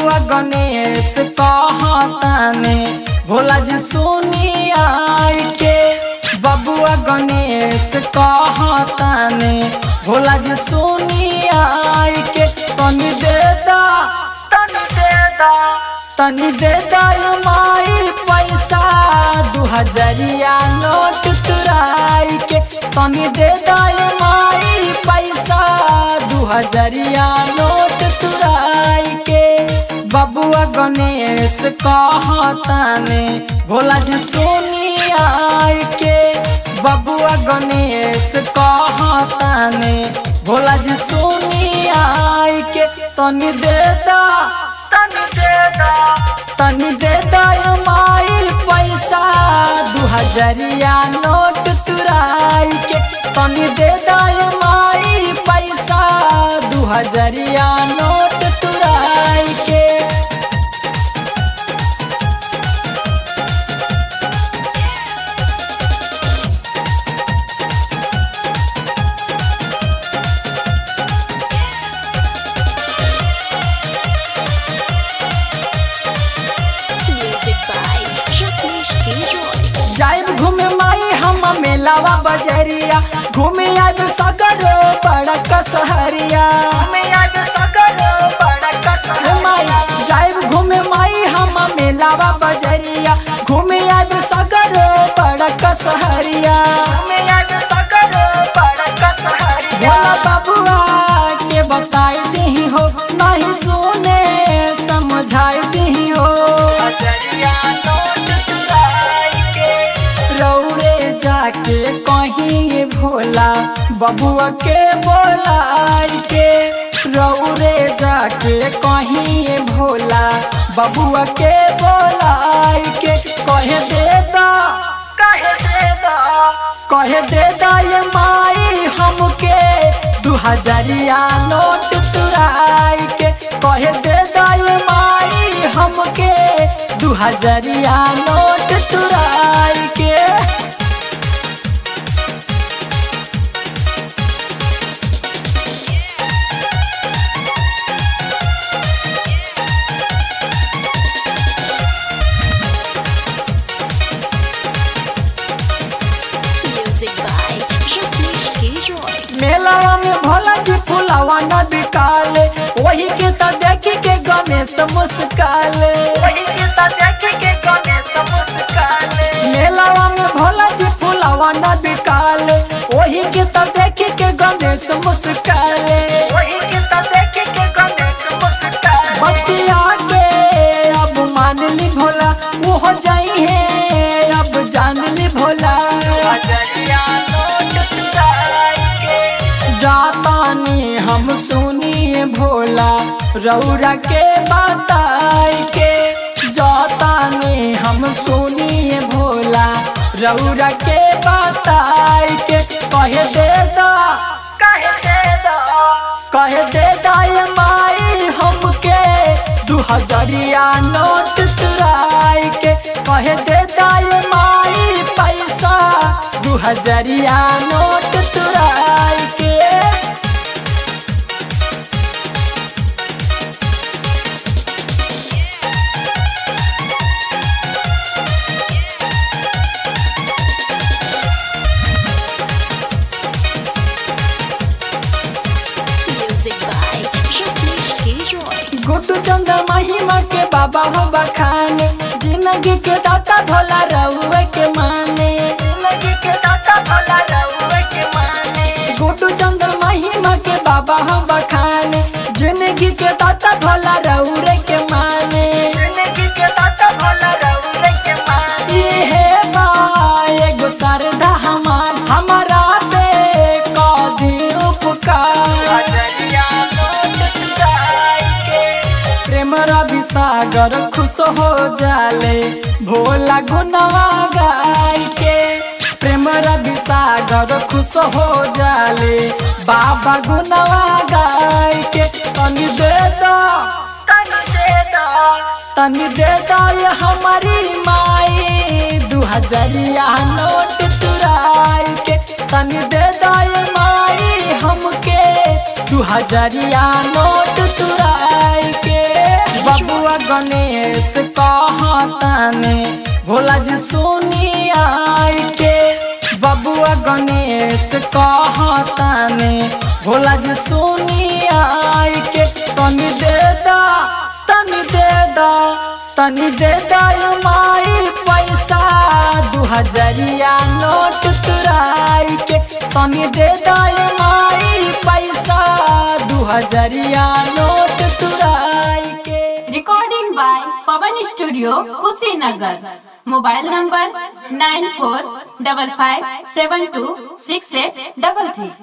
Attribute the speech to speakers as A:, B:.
A: बबुआ गणेश कहताने भोला जी सुनी आई के। बबुआ गणेश कहताने भोला जी सुनी आई के। तनी दे दा तनी दे दा माई पैसा 2000 नोट तुराई के। तनी दे दा माई पैसा 2000 नोट तुराई के। बबुआ गणेश कहताने भोला जी सुनी आई के। बबुआ गणेश कहताने भोला जी सुनी आई के। तनी दे दा तनी दे दा माई पैसा 2000 नोट तुराई के। तनी दे दा माई पैसा 2000 नोट तुराई के। जाइब घूमे माई हम मेलावा बजरिया। घूमे आज सगर बड़ा कसहरिया। माई जाइब घूमे माई हम मेलावा बजरिया। घूमे आज सगर बड़ा कसहरिया। भोला बबुआ के बताई दी हो नहीं सुने समझाई दी हो। जाके कहीं भोला बबुआ के बोलाई के। रौरे जाके कहीं भोला बबुआ के बोलाई के। कहे दे दा ये माई हमके 2000 नोट तुराई के। कहे दे दा ये माई हमके 2000 नोट तुराई के। मेलावा में भोला जी फुलावा न बिकाले। वही के त देखी के गणेश मुस्काले। मेलावा में भोला जी फुलावा न बिकाले। वही के त देखी के गणेश मुस्काले। बतिया के अब मान ली भोला वो हो जाई है अब जान ली भोला। जातानी हम सुनिए भोला रौरा के बताई के। जातानी हम सुनिए भोला रौरा के बताई के। कहे दे दा ये माई हमके 2000 नोट तुराई के। कहे दे दा ये माई पैसा 2000 नोट तुराई के। गुड्डू चंद महिमा के बाबा हो बखाने। जिंदगी के दाता भोला रउए के माने। गुड्डू चंद महिमा के बाबा हो बखाने। जिंदगी के दाता भोला रउए के माने। ये बा एगो सरदा हमारा पे कदी उपकार। प्रेम रवि सागर खुश हो जाले भोला गुनवा गाय के। प्रेम रवि सागर खुश हो जाले बाबा गुनवा गाय के। तनी दे दा ये हमारी माई 2000 नोट तुराई के। तनी दे दा ये माई हमके 2000 नोट तुराई के। बबुआ गणेश कहताने भोला जी सुनी आई के। बबुआ गणेश कहताने भोला जी सुनी आई के। तनी दे दा तनी दे दा तनी दे दा माई पैसा 2000 नोट तुराई के। तनी दे दा माई पैसा 2000 नोट तुराई के।
B: Recording by Pawan studio Kushinagar. Mobile number 9455726833।